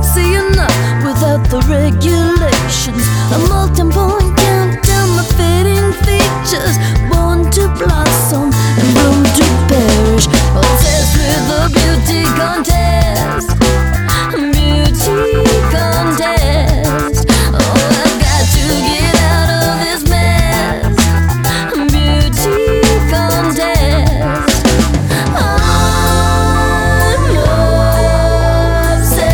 See enough without the regulations. A molten point countdown, the fading features. Born to blossom and bloom to perish. Obsessed with the beauty contest. Beauty contest. Oh, I've got to get out of this mess. Beauty contest. I'm obsessed.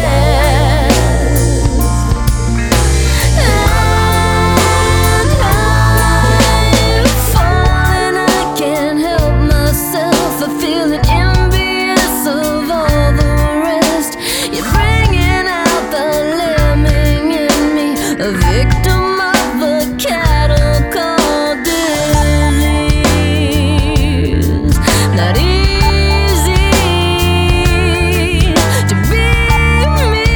And I'm falling, I can't help myself. I feel envious of all the rest. You're bringing out the lemming in me, a victim of the cattle called disease. Not easy to be me.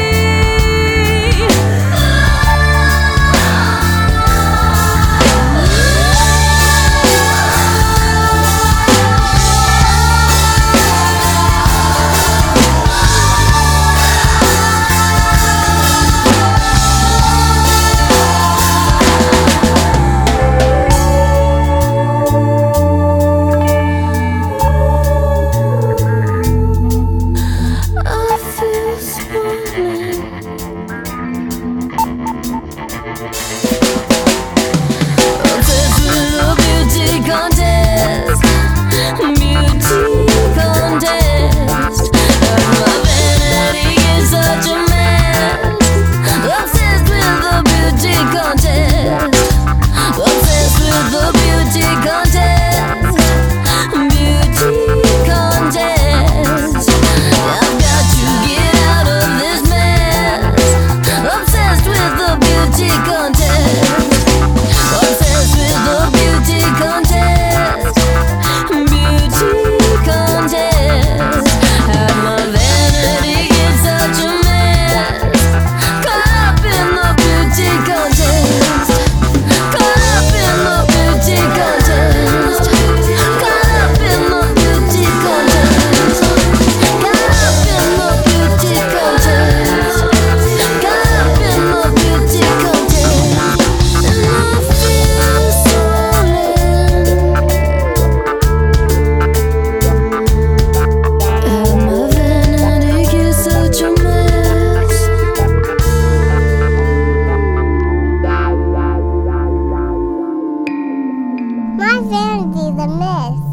I feel swollen. Obsessed with a beauty contest. Beauty contest. My vanity is such a mess. Obsessed with the beauty contest. Obsessed with the beauty contest. Beauty contest. I've got to get out of this mess. Obsessed with the beauty contest. Obsessed with the beauty contest. Beauty contest. And my vanity is such a mess. Caught up in the beauty contest. Caught up in the beauty contest. Caught up in the beauty contest. Caught up in the beauty contest. Caught up in the beauty contest. And I feel swollen. And my vanity is such a mess. My vanity's a mess.